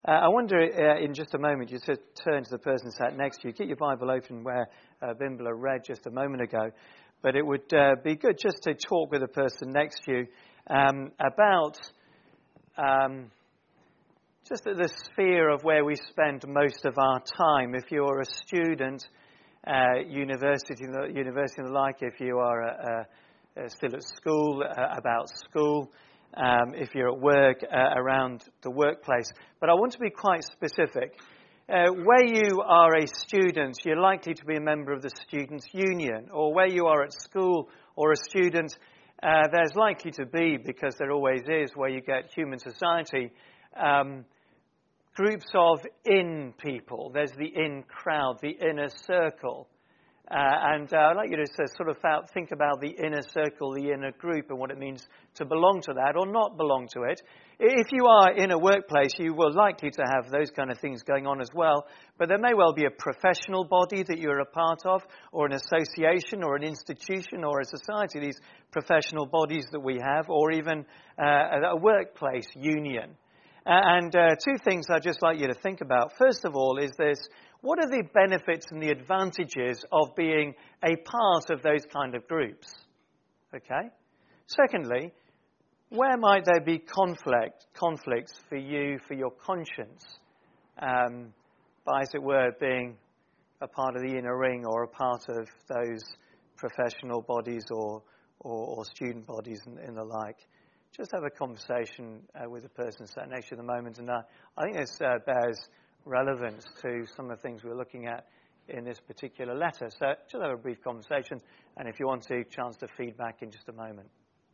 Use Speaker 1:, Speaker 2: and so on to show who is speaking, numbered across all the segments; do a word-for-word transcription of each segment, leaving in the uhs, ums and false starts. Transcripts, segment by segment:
Speaker 1: Uh, I wonder, uh, in just a moment, you just turn to the person sat next to you. Keep your Bible open where uh, Bimbla read just a moment ago. But it would uh, be good just to talk with the person next to you um, about um, just the sphere of where we spend most of our time. If you're a student, uh, university, university and the like, if you are uh, uh, still at school, uh, about school. Um, if you're at work, uh, around the workplace. But I want to be quite specific. Uh, where you are a student, you're likely to be a member of the Students' Union. Or where you are at school or a student, uh, there's likely to be, because there always is, where you get human society, um, groups of in people. There's the in crowd, the inner circle. Uh, and uh, I'd like you to uh, sort of think about the inner circle, the inner group, and what it means to belong to that or not belong to it. If you are in a workplace, you will likely to have those kind of things going on as well. But there may well be a professional body that you're a part of, or an association, or an institution, or a society, these professional bodies that we have, or even uh, a workplace union. Uh, and uh, two things I'd just like you to think about. First of all is this: what are the benefits and the advantages of being a part of those kind of groups? Okay. Secondly, where might there be conflict, conflicts for you, for your conscience, um, by, as it were, being a part of the inner ring or a part of those professional bodies or, or, or student bodies and, and the like? Just have a conversation uh, with the person sat next to you at the moment. And uh, I think this uh, bears relevance to some of the things we're looking at in this particular letter. So just have a brief conversation, and if you want to, chance to feedback in just a moment.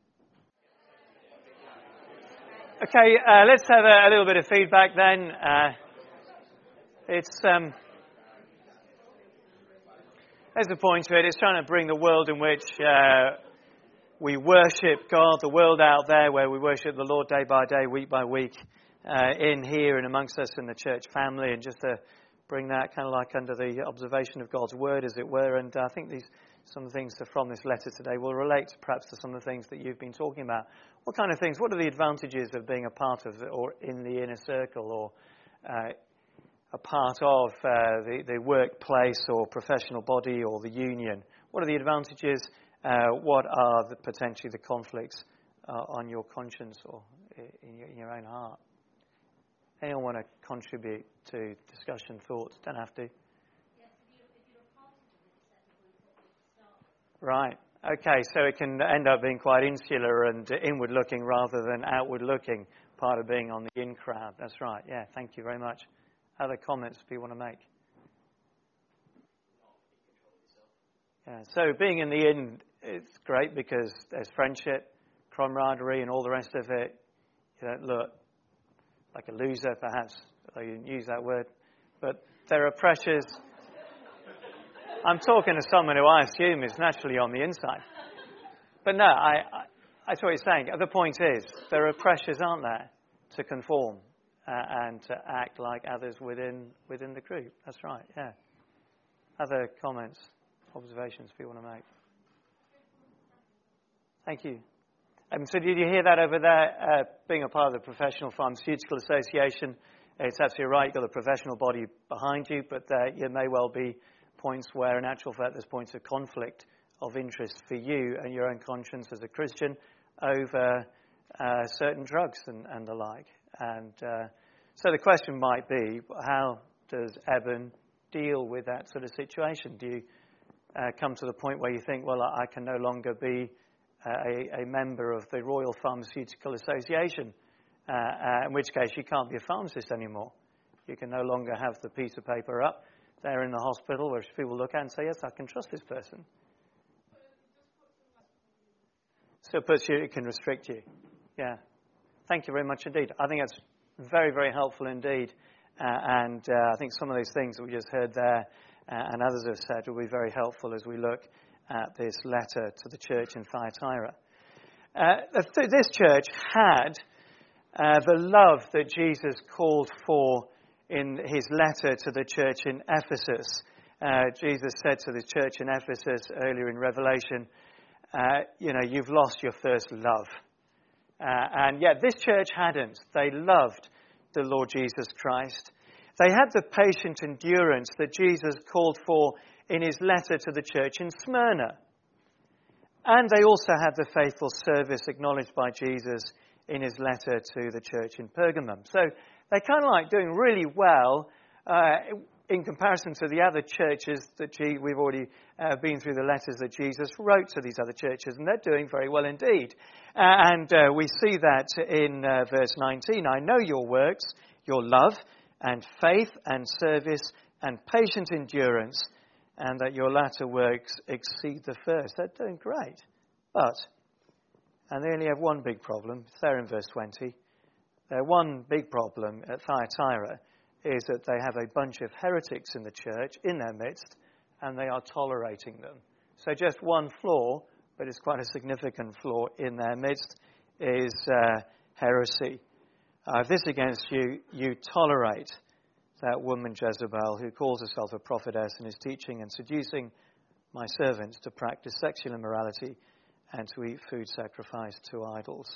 Speaker 1: Okay, uh, let's have a, a little bit of feedback then. Uh, it's um, there's the point to it. It's trying to bring the world in which uh, we worship God, the world out there where we worship the Lord day by day, week by week, Uh, in here and amongst us in the church family, and just to bring that kind of like under the observation of God's word, as it were. And uh, I think these some of the things from this letter today will relate perhaps to some of the things that you've been talking about. What kind of things? What are the advantages of being a part of the, or in the inner circle, or uh, a part of uh, the, the workplace or professional body or the union? What are the advantages? Uh, what are the, potentially the conflicts uh, on your conscience or in your, in your own heart? Anyone want to contribute to discussion, thoughts? Don't have to. Yes, if you, if you're a part of it, right. Okay, so it can end up being quite insular and inward-looking rather than outward-looking, part of being on the in crowd. That's right. Yeah, thank you very much. Other comments people want to make? Yeah, so being in the in, it's great because there's friendship, camaraderie, and all the rest of it. You don't look like a loser, perhaps, although you didn't use that word. But there are pressures. I'm talking to someone who I assume is naturally on the inside. But no, I, I, that's what you're saying. The point is, there are pressures, aren't there, to conform uh, and to act like others within within the group. That's right, yeah. Other comments, observations people want to make? Thank you. Um, so did you hear that over there? Uh, being a part of the Professional Pharmaceutical Association, it's absolutely right. You've got a professional body behind you, but uh, there may well be points where, in actual fact, there's points of conflict of interest for you and your own conscience as a Christian over uh, certain drugs and, and the like. And uh, so the question might be, how does Eben deal with that sort of situation? Do you uh, come to the point where you think, well, I can no longer be A, a member of the Royal Pharmaceutical Association, uh, uh, in which case you can't be a pharmacist anymore. You can no longer have the piece of paper up there in the hospital where people look at and say, yes, I can trust this person. So it puts you, it can restrict you. Yeah. Thank you very much indeed. I think that's very, very helpful indeed. Uh, and uh, I think some of those things that we just heard there uh, and others have said will be very helpful as we look at this letter to the church in Thyatira. Uh, this church had uh, the love that Jesus called for in his letter to the church in Ephesus. Uh, Jesus said to the church in Ephesus earlier in Revelation, uh, you know, you've lost your first love. Uh, and yet this church hadn't. They loved the Lord Jesus Christ. They had the patient endurance that Jesus called for in his letter to the church in Smyrna. And they also had the faithful service acknowledged by Jesus in his letter to the church in Pergamum. So they're kind of like doing really well uh, in comparison to the other churches that G- we've already uh, been through the letters that Jesus wrote to these other churches, and they're doing very well indeed. Uh, and uh, we see that in uh, verse nineteen. I know your works, your love and faith and service and patient endurance, and that your latter works exceed the first. They're doing great. But, and they only have one big problem. It's there in verse twenty. Their one big problem at Thyatira is that they have a bunch of heretics in the church, in their midst, and they are tolerating them. So just one flaw, but it's quite a significant flaw in their midst, is uh, heresy. I have this against you, you tolerate that woman Jezebel, who calls herself a prophetess and is teaching and seducing my servants to practice sexual immorality and to eat food sacrificed to idols.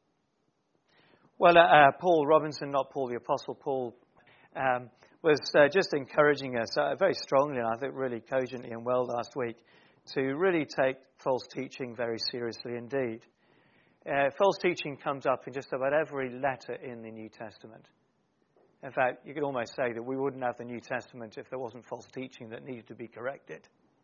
Speaker 1: Well, uh, uh, Paul Robinson, not Paul the Apostle, Paul, um, was uh, just encouraging us uh, very strongly, and I think really cogently and well last week, to really take false teaching very seriously indeed. Uh, false teaching comes up in just about every letter in the New Testament. In fact, you could almost say that we wouldn't have the New Testament if there wasn't false teaching that needed to be corrected.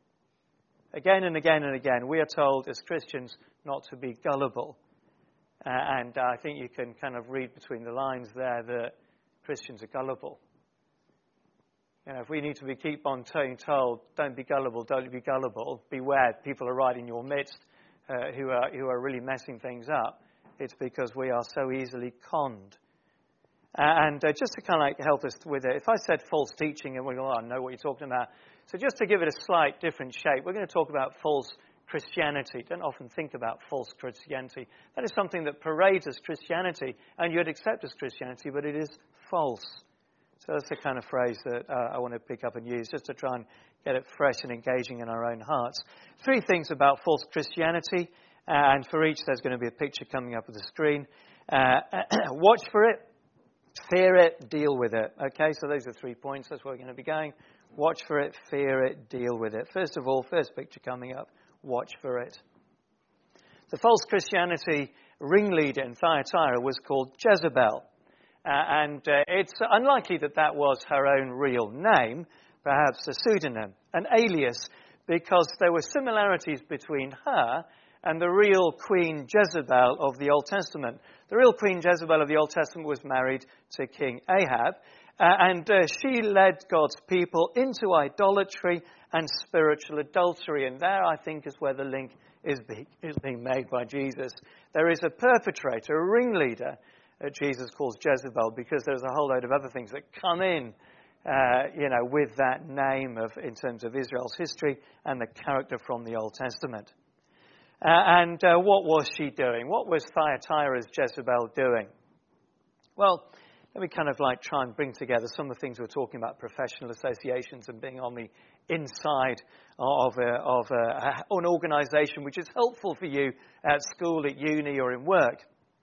Speaker 1: Again and again and again, we are told as Christians not to be gullible. Uh, and I think you can kind of read between the lines there that Christians are gullible. You know, if we need to be keep on being told, don't be gullible, don't be gullible, beware, people are right in your midst uh, who are who are really messing things up, it's because we are so easily conned. Uh, and uh, just to kind of like help us with it, if I said false teaching and we go, oh, I know what you're talking about. So just to give it a slight different shape, we're going to talk about false Christianity. Don't often think about false Christianity. That is something that parades as Christianity, and you'd accept as Christianity, but it is false. So that's the kind of phrase that uh, I want to pick up and use, just to try and get it fresh and engaging in our own hearts. Three things about false Christianity, uh, and for each there's going to be a picture coming up on the screen. Uh, watch for it, fear it, deal with it. Okay, so those are three points. That's where we're going to be going. Watch for it, fear it, deal with it. First of all, first picture coming up, watch for it. The false Christianity ringleader in Thyatira was called Jezebel. Uh, and uh, it's unlikely that that was her own real name, perhaps a pseudonym, an alias, because there were similarities between her and the real Queen Jezebel of the Old Testament. The real Queen Jezebel of the Old Testament was married to King Ahab, uh, and uh, she led God's people into idolatry and spiritual adultery. And there, I think, is where the link is, be, is being made by Jesus. There is a perpetrator, a ringleader, that Jesus calls Jezebel, because there's a whole load of other things that come in, uh, you know, with that name of, in terms of Israel's history and the character from the Old Testament. Uh, and uh, what was she doing? What was Thyatira's Jezebel doing? Well, let me kind of like try and bring together some of the things we're talking about, professional associations and being on the inside of, a, of a, an organisation which is helpful for you at school, at uni or in work.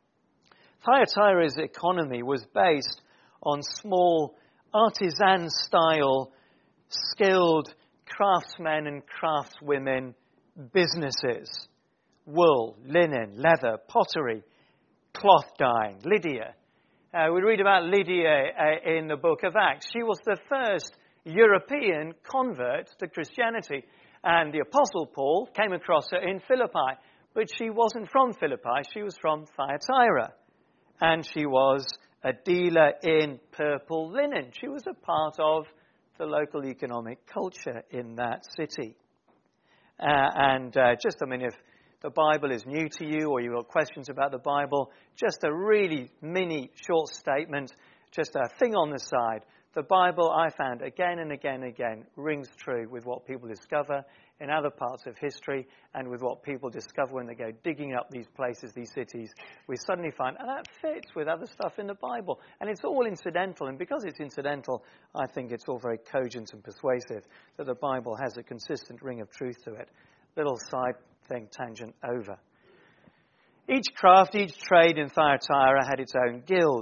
Speaker 1: Thyatira's economy was based on small artisan-style, skilled craftsmen and craftswomen businesses. Wool, linen, leather, pottery, cloth dyeing. Lydia. Uh, we read about Lydia uh, in the book of Acts. She was the first European convert to Christianity. And the Apostle Paul came across her in Philippi. But she wasn't from Philippi. She was from Thyatira. And she was a dealer in purple linen. She was a part of the local economic culture in that city. Uh, and uh, just, I mean, if the Bible is new to you or you've got questions about the Bible, just a really mini short statement, just a thing on the side. The Bible, I found again and again and again, rings true with what people discover in other parts of history and with what people discover when they go digging up these places, these cities. We suddenly find, and that fits with other stuff in the Bible. And it's all incidental. And because it's incidental, I think it's all very cogent and persuasive that the Bible has a consistent ring of truth to it. Little side thing, tangent over. Each craft, each trade in Thyatira had its own guild.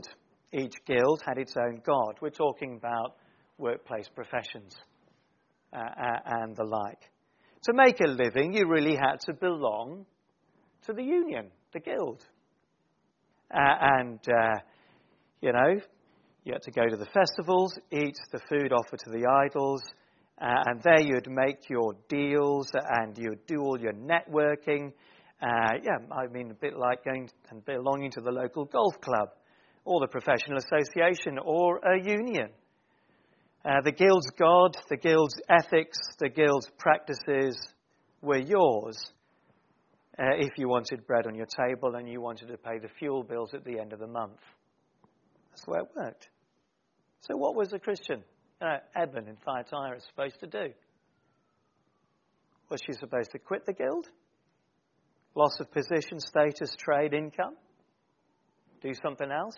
Speaker 1: Each guild had its own god. We're talking about workplace professions uh, uh, and the like. To make a living, you really had to belong to the union, the guild. Uh, and, uh, you know, you had to go to the festivals, eat the food offered to the idols, uh, and there you'd make your deals and you'd do all your networking. Uh, yeah, I mean, a bit like going and belonging to the local golf club or the professional association or a union. Uh, the guild's god, the guild's ethics, the guild's practices were yours uh, if you wanted bread on your table and you wanted to pay the fuel bills at the end of the month. That's the way it worked. So what was a Christian, uh, Eben in Thyatira, supposed to do? Was she supposed to quit the guild? Loss of position, status, trade, income? Do something else?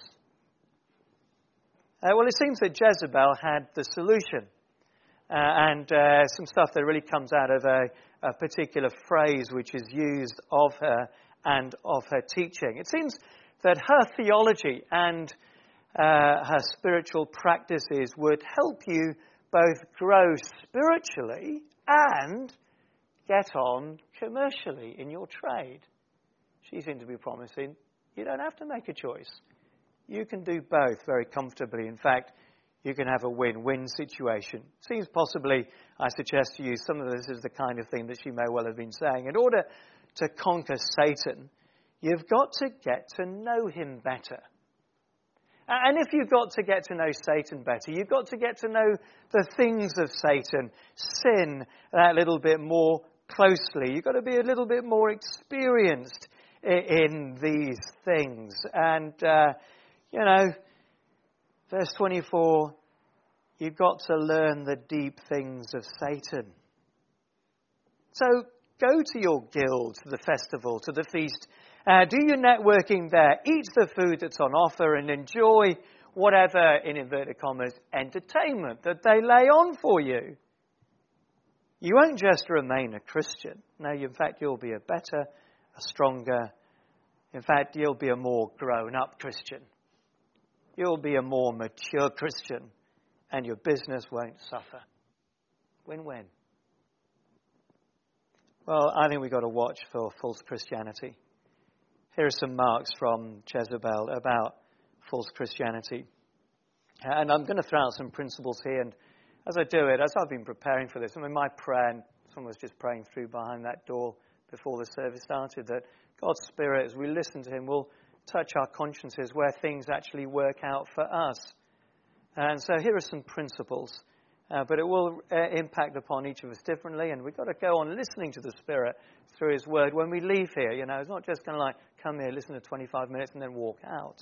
Speaker 1: Uh, well, it seems that Jezebel had the solution. Uh, and uh, some stuff that really comes out of a, a particular phrase which is used of her and of her teaching. It seems that her theology and uh, her spiritual practices would help you both grow spiritually and get on commercially in your trade. She seemed to be promising you don't have to make a choice. You can do both very comfortably. In fact, you can have a win-win situation. Seems possibly, I suggest to you, some of this is the kind of thing that she may well have been saying. In order to conquer Satan, you've got to get to know him better. And if you've got to get to know Satan better, you've got to get to know the things of Satan, sin, that little bit more closely. You've got to be a little bit more experienced in these things. And, uh, you know, verse twenty-four, you've got to learn the deep things of Satan. So go to your guild, to the festival, to the feast. Uh, do your networking there. Eat the food that's on offer and enjoy whatever, in inverted commas, entertainment that they lay on for you. You won't just remain a Christian. No, in fact, you'll be a better, a stronger, in fact, you'll be a more grown-up Christian. You'll be a more mature Christian, and your business won't suffer. Win-win. Well, I think we've got to watch for false Christianity. Here are some marks from Jezebel about false Christianity. And I'm going to throw out some principles here, and as I do it, as I've been preparing for this, I mean, my prayer, and someone was just praying through behind that door before the service started, that God's Spirit, as we listen to him, will touch our consciences where things actually work out for us. And so here are some principles, uh, but it will uh, impact upon each of us differently, and we've got to go on listening to the Spirit through his word when we leave here. You know, it's not just kind of like, come here, listen to twenty-five minutes, and then walk out.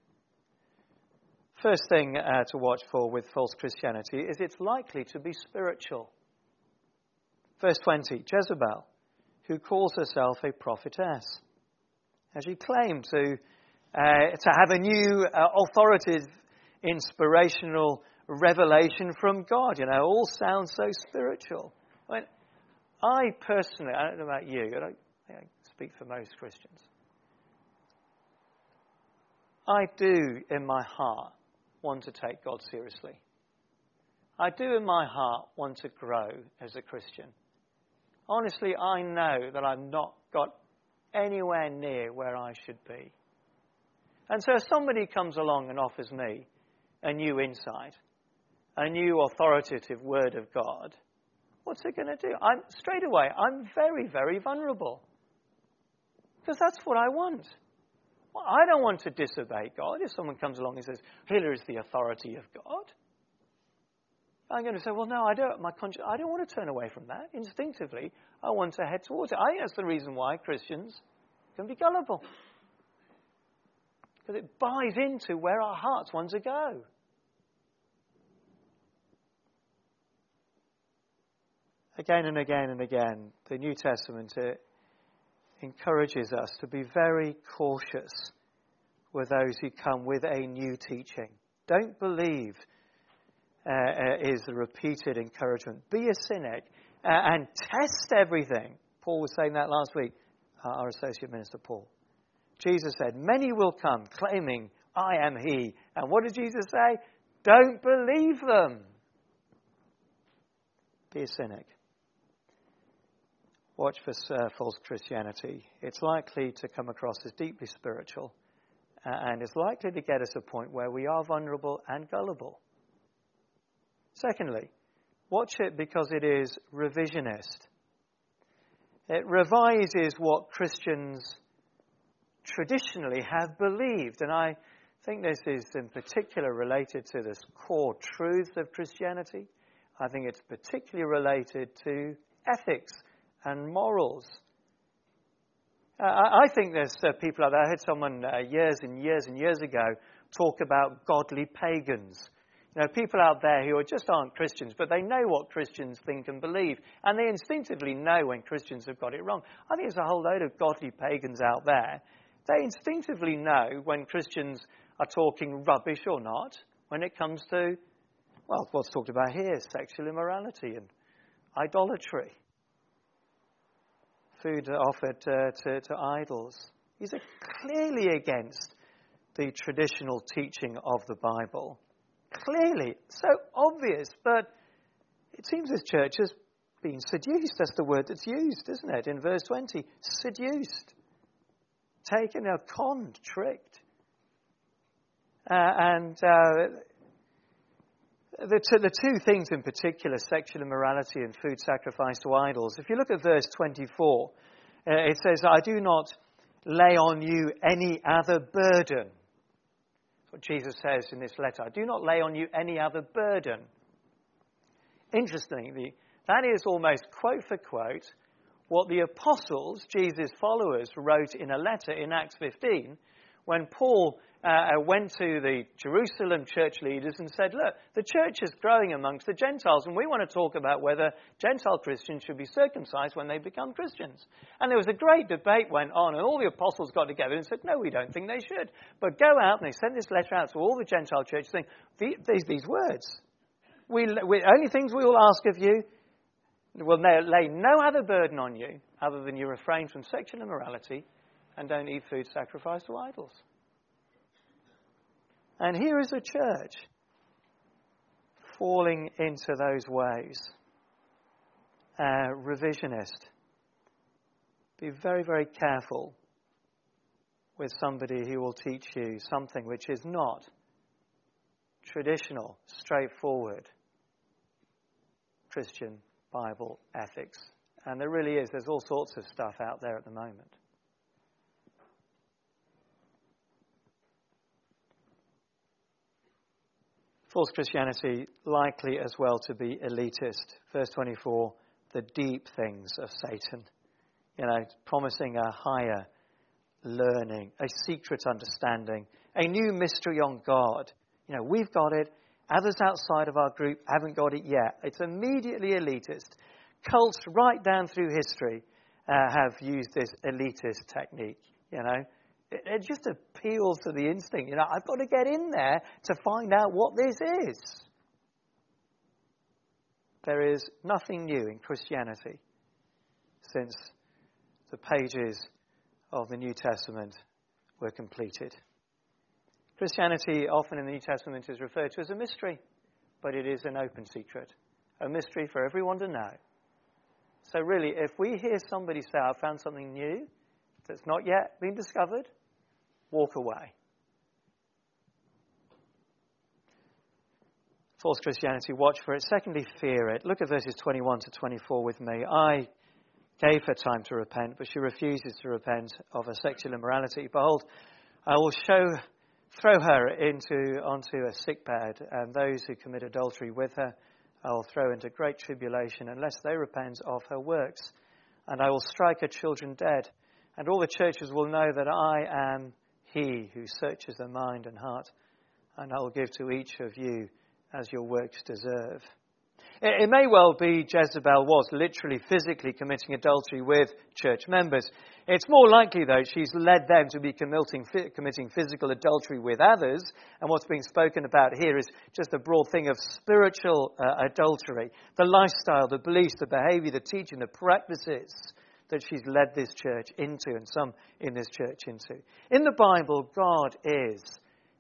Speaker 1: First thing uh, to watch for with false Christianity is it's likely to be spiritual. Verse twenty, Jezebel, who calls herself a prophetess. And she claimed to, uh, to have a new uh, authoritative, inspirational revelation from God. You know, all sounds so spiritual. I mean, I personally, I don't know about you, I don't I speak for most Christians. I do in my heart want to take God seriously. I do in my heart want to grow as a Christian. Honestly, I know that I've not got anywhere near where I should be. And so if somebody comes along and offers me a new insight, a new authoritative word of God, what's it going to do? I'm straight away, I'm very, very vulnerable. Because that's what I want. Well, I don't want to disobey God. If someone comes along and says, here is the authority of God, I'm going to say, well, no, I don't. My conscience, I don't want to turn away from that. Instinctively, I want to head towards it. I think that's the reason why Christians can be gullible. Because it buys into where our hearts want to go. Again and again and again, the New Testament uh, encourages us to be very cautious with those who come with a new teaching. Don't believe uh, uh, is the repeated encouragement. Be a cynic uh, and test everything. Paul was saying that last week, uh, our associate minister Paul. Jesus said, many will come claiming I am he. And what did Jesus say? Don't believe them. Be a cynic. Watch for uh, false Christianity. It's likely to come across as deeply spiritual, uh, and it's likely to get us to a point where we are vulnerable and gullible. Secondly, watch it because it is revisionist. It revises what Christians traditionally have believed, and I think this is in particular related to this core truth of Christianity. I think it's particularly related to ethics and morals. Uh, I think there's uh, people out there. I heard someone uh, years and years and years ago talk about godly pagans. You know, people out there who are just aren't Christians, but they know what Christians think and believe, and they instinctively know when Christians have got it wrong. I think there's a whole load of godly pagans out there. They instinctively know when Christians are talking rubbish or not when it comes to, well, what's talked about here, sexual immorality and idolatry. Food offered uh, to, to idols. These are clearly against the traditional teaching of the Bible. Clearly, so obvious, but it seems this church has been seduced. That's the word that's used, isn't it? In verse twenty, seduced, taken, uh, conned, tricked. Uh, and uh, the, t- the two things in particular, sexual immorality and food sacrificed to idols. If you look at verse twenty-four, uh, it says, I do not lay on you any other burden. That's what Jesus says in this letter. I do not lay on you any other burden. Interestingly, that is almost quote for quote what the apostles, Jesus' followers, wrote in a letter in Acts fifteen when Paul uh, went to the Jerusalem church leaders and said, look, the church is growing amongst the Gentiles, and we want to talk about whether Gentile Christians should be circumcised when they become Christians. And there was a great debate went on, and all the apostles got together and said, no, we don't think they should. But go out, and they sent this letter out to all the Gentile churches saying, these, these words, we, we, only things we will ask of you, will lay no other burden on you other than you refrain from sexual immorality and don't eat food sacrificed to idols. And here is a church falling into those ways. Uh, revisionist. Be very, very careful with somebody who will teach you something which is not traditional, straightforward Christian Bible ethics. And there really is. There's all sorts of stuff out there at the moment. False Christianity likely as well to be elitist. Verse twenty-four, the deep things of Satan. You know, promising a higher learning, a secret understanding, a new mystery on God. You know, we've got it. Others outside of our group haven't got it yet. It's immediately elitist. Cults right down through history uh, have used this elitist technique, you know. It, it just appeals to the instinct. You know, I've got to get in there to find out what this is. There is nothing new in Christianity since the pages of the New Testament were completed. Christianity often in the New Testament is referred to as a mystery, but it is an open secret, a mystery for everyone to know. So really, if we hear somebody say, I found something new that's not yet been discovered, walk away. False Christianity, watch for it. Secondly, fear it. Look at verses twenty-one to twenty-four with me. I gave her time to repent, but she refuses to repent of her sexual immorality. Behold, I will show, throw her into onto a sickbed, and those who commit adultery with her I will throw into great tribulation, unless they repent of her works. And I will strike her children dead, and all the churches will know that I am he who searches the mind and heart, and I will give to each of you as your works deserve. It, it may well be Jezebel was literally, physically committing adultery with church members. It's more likely, though, she's led them to be committing, committing physical adultery with others, and what's being spoken about here is just a broad thing of spiritual uh, adultery. The lifestyle, the beliefs, the behavior, the teaching, the practices that she's led this church into, and some in this church into. In the Bible, God is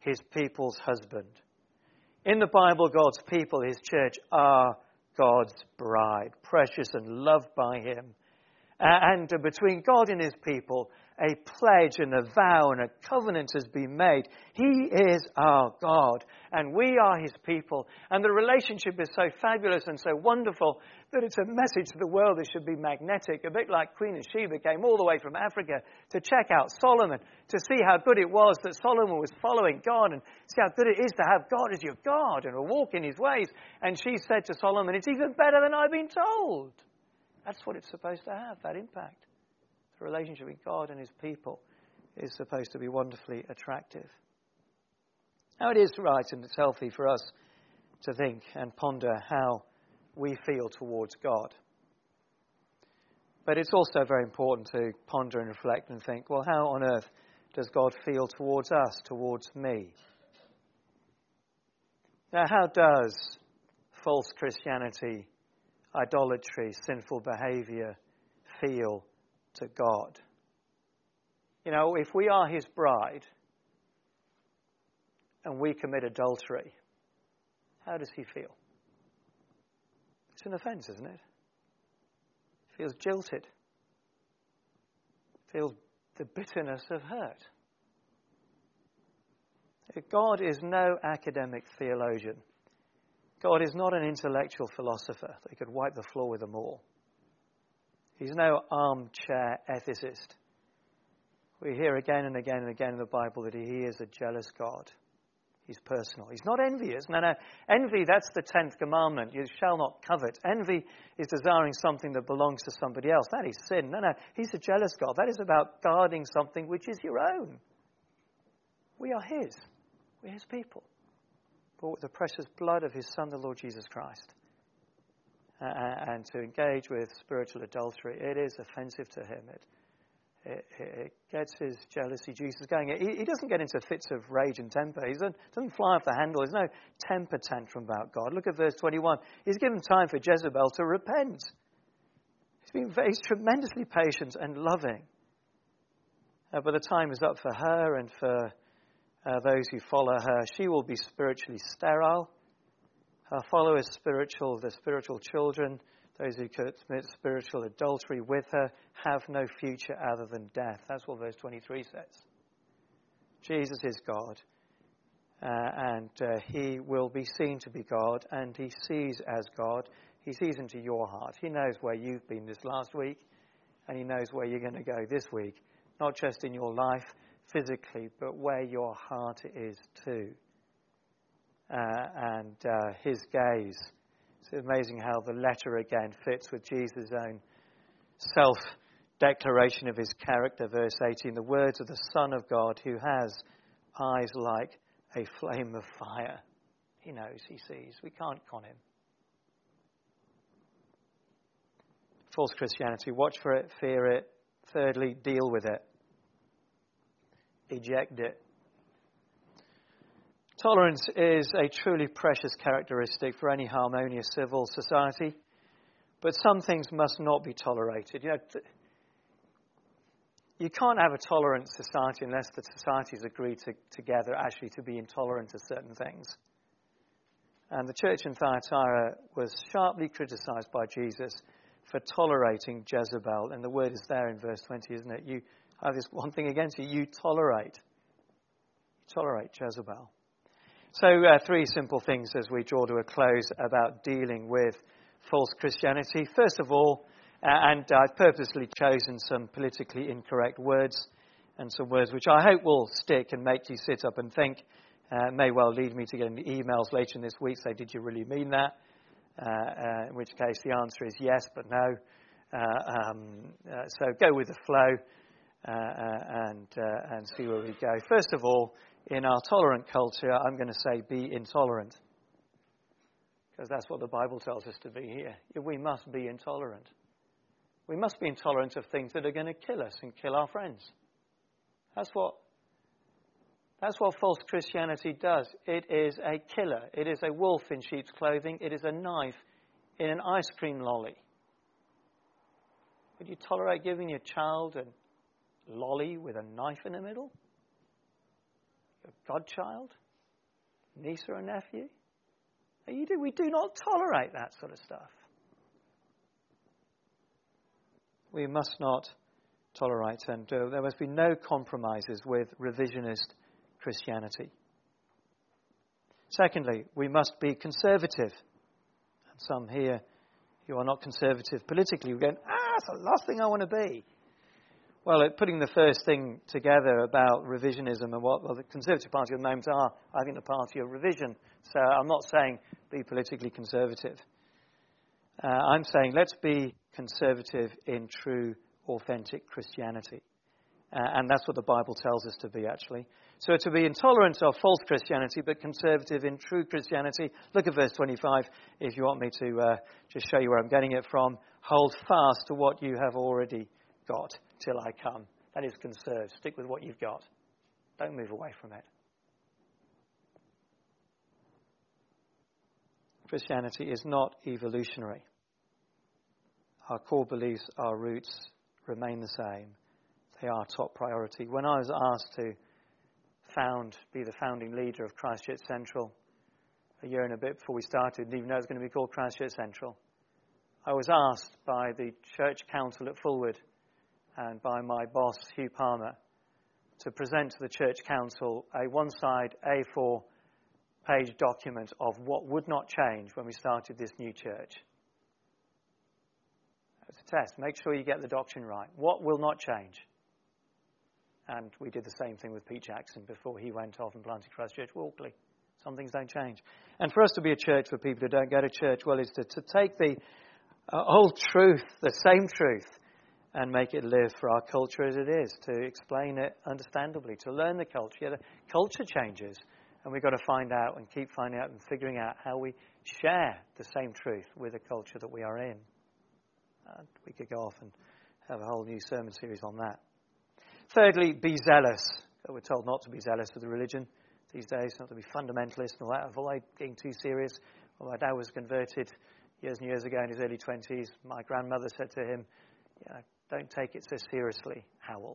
Speaker 1: his people's husband. In the Bible, God's people, his church, are God's bride, precious and loved by him. And between God and his people, a pledge and a vow and a covenant has been made. He is our God, and we are his people. And the relationship is so fabulous and so wonderful that it's a message to the world that should be magnetic. A bit like Queen of Sheba came all the way from Africa to check out Solomon, to see how good it was that Solomon was following God, and see how good it is to have God as your God and to walk in his ways. And she said to Solomon, it's even better than I've been told. That's what it's supposed to have, that impact. The relationship with God and his people is supposed to be wonderfully attractive. Now, it is right and it's healthy for us to think and ponder how we feel towards God. But it's also very important to ponder and reflect and think, well, how on earth does God feel towards us, towards me? Now, how does false Christianity, idolatry, sinful behavior feel to God? You know, if we are his bride and we commit adultery, how does he feel? It's an offence, isn't it? He feels jilted. Feels the bitterness of hurt. God is no academic theologian. God is not an intellectual philosopher that could wipe the floor with them all. He's no armchair ethicist. We hear again and again and again in the Bible that he is a jealous God. He's personal. He's not envious. No, no. Envy, that's the tenth commandment. You shall not covet. Envy is desiring something that belongs to somebody else. That is sin. No, no. He's a jealous God. That is about guarding something which is your own. We are his. We're his people. Bought with the precious blood of his Son, the Lord Jesus Christ. Uh, and to engage with spiritual adultery, it is offensive to him. It, it, it gets his jealousy juices going. He, he doesn't get into fits of rage and temper. He doesn't, doesn't fly off the handle. There's no temper tantrum about God. Look at verse twenty-one. He's given time for Jezebel to repent. He's been very, he's tremendously patient and loving. Uh, but the time is up for her and for uh, those who follow her. She will be spiritually sterile. Her followers, spiritual, the spiritual children, those who commit spiritual adultery with her, have no future other than death. That's what verse twenty-three says. Jesus is God, uh, and uh, he will be seen to be God, and he sees as God. He sees into your heart. He knows where you've been this last week, and he knows where you're going to go this week, not just in your life physically, but where your heart is too. Uh, and uh, his gaze. It's amazing how the letter again fits with Jesus' own self-declaration of his character. Verse eighteen, the words of the Son of God who has eyes like a flame of fire. He knows, he sees. We can't con him. False Christianity, watch for it, fear it. Thirdly, deal with it. Eject it. Tolerance is a truly precious characteristic for any harmonious civil society, but some things must not be tolerated. You know, th- you can't have a tolerant society unless the societies agree to, together actually to be intolerant of certain things. And the church in Thyatira was sharply criticized by Jesus for tolerating Jezebel, and the word is there in verse twenty, isn't it? You have this one thing against you, you tolerate. You tolerate Jezebel. So uh, three simple things as we draw to a close about dealing with false Christianity. First of all, uh, and I've purposely chosen some politically incorrect words and some words which I hope will stick and make you sit up and think. Uh, may well lead me to get into emails later in this week say, did you really mean that? Uh, uh, in which case the answer is yes, but no. Uh, um, uh, so go with the flow uh, uh, and, uh, and see where we go. First of all, in our tolerant culture, I'm going to say be intolerant. Because that's what the Bible tells us to be here. We must be intolerant. We must be intolerant of things that are going to kill us and kill our friends. That's what, that's what false Christianity does. It is a killer. It is a wolf in sheep's clothing. It is a knife in an ice cream lolly. Would you tolerate giving your child a lolly with a knife in the middle? your godchild, niece or a nephew. You do, we do not tolerate that sort of stuff. We must not tolerate, and uh, there must be no compromises with revisionist Christianity. Secondly, we must be conservative. And some here who are not conservative politically, we're going, ah, it's the last thing I want to be. Well, putting the first thing together about revisionism and what well, the Conservative Party at the moment are, I think, the party of revision. So I'm not saying be politically conservative. Uh, I'm saying let's be conservative in true, authentic Christianity. Uh, and that's what the Bible tells us to be, actually. So to be intolerant of false Christianity, but conservative in true Christianity. Look at verse twenty-five, if you want me to uh, just show you where I'm getting it from. Hold fast to what you have already got till I come. That is conserve. Stick with what you've got. Don't move away from it. Christianity is not evolutionary. Our core beliefs, our roots remain the same. They are top priority. When I was asked to found, be the founding leader of Christchurch Central, a year and a bit before we started, didn't even know it was going to be called Christchurch Central, I was asked by the church council at Fulwood and by my boss, Hugh Palmer, to present to the church council a one-side A four page document of what would not change when we started this new church. It's a test. Make sure you get the doctrine right. What will not change? And we did the same thing with Pete Jackson before he went off and planted Christchurch Walkley. Some things don't change. And for us to be a church for people who don't go to church, well, is to, to take the uh, old truth, the same truth, and make it live for our culture as it is, to explain it understandably, to learn the culture. Yeah, the culture changes, and we've got to find out and keep finding out and figuring out how we share the same truth with the culture that we are in. And we could go off and have a whole new sermon series on that. Thirdly, be zealous. We're told not to be zealous for the religion these days, not to be fundamentalist and all that. Avoid being too serious. Well, my dad was converted years and years ago in his early twenties. My grandmother said to him, you know, don't take it so seriously, Howell.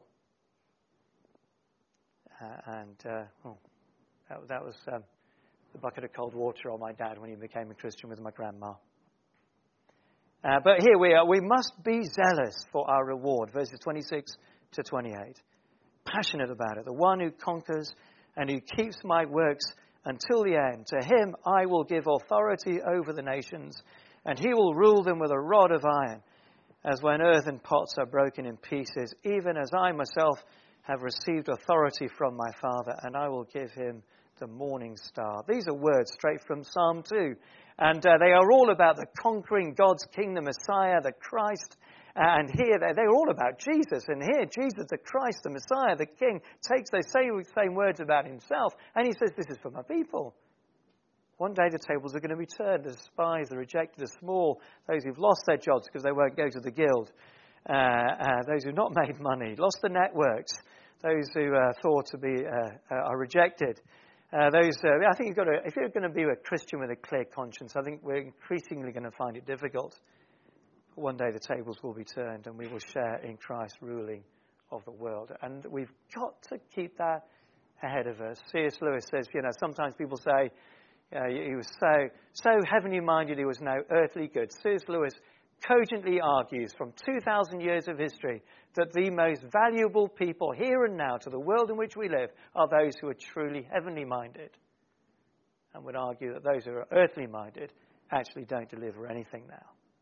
Speaker 1: Uh, and uh, oh, that, that was um, the bucket of cold water on my dad when he became a Christian with my grandma. Uh, but here we are. We must be zealous for our reward. Verses twenty-six to twenty-eight. Passionate about it. The one who conquers and who keeps my works until the end. To him I will give authority over the nations, and he will rule them with a rod of iron, as when earthen pots are broken in pieces, even as I myself have received authority from my Father, and I will give him the morning star. These are words straight from Psalm two. And uh, they are all about the conquering God's kingdom, Messiah, the Christ. And here they're, they're all about Jesus. And here Jesus, the Christ, the Messiah, the King, takes those same, same words about himself. And he says, this is for my people. One day the tables are going to be turned. The spies, the rejected, the small, those who've lost their jobs because they won't go to the guild, uh, uh, those who've not made money, lost the networks, those who are uh, thought to be uh, uh, are rejected. Uh, those, uh, I think you've got to, if you're going to be a Christian with a clear conscience, I think we're increasingly going to find it difficult. But one day the tables will be turned and we will share in Christ's ruling of the world. And we've got to keep that ahead of us. C S Lewis says, you know, sometimes people say uh, he was so, so heavenly minded he was no earthly good. C S Lewis cogently argues from two thousand years of history that the most valuable people here and now to the world in which we live are those who are truly heavenly minded, and would argue that those who are earthly minded actually don't deliver anything now.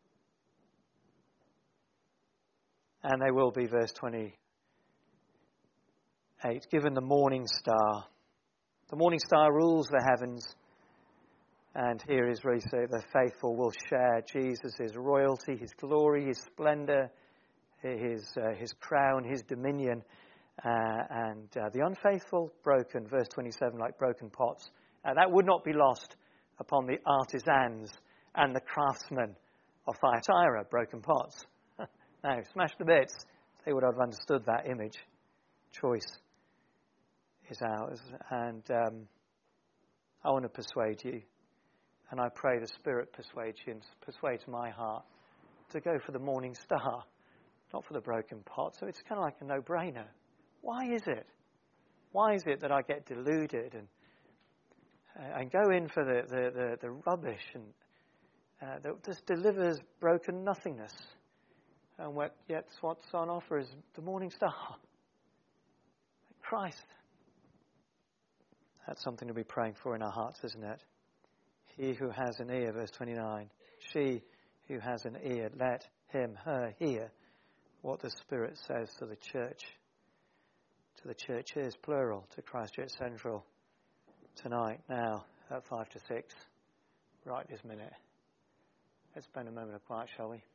Speaker 1: And they will be, verse twenty-eight, given the morning star. The morning star rules the heavens. And here is where he says the faithful will share Jesus' royalty, his glory, his splendor, his uh, his crown, his dominion. Uh, and uh, the unfaithful, broken, verse twenty-seven, like broken pots. Uh, that would not be lost upon the artisans and the craftsmen of Thyatira, broken pots. No, smashed to bits. They would have understood that image. Choice is ours. And um, I want to persuade you. And I pray the Spirit persuades you and persuades my heart to go for the morning star, not for the broken pot. So it's kind of like a no-brainer. Why is it? Why is it that I get deluded and uh, and go in for the, the, the, the rubbish and uh, that just delivers broken nothingness? And what, yet what's on offer is the morning star. Christ. That's something to be praying for in our hearts, isn't it? He who has an ear, verse twenty-nine. She who has an ear, let him, her, hear what the Spirit says to the church. To the churches, plural, to Christchurch Central. Tonight, now, at five to six, right this minute. Let's spend a moment of quiet, shall we?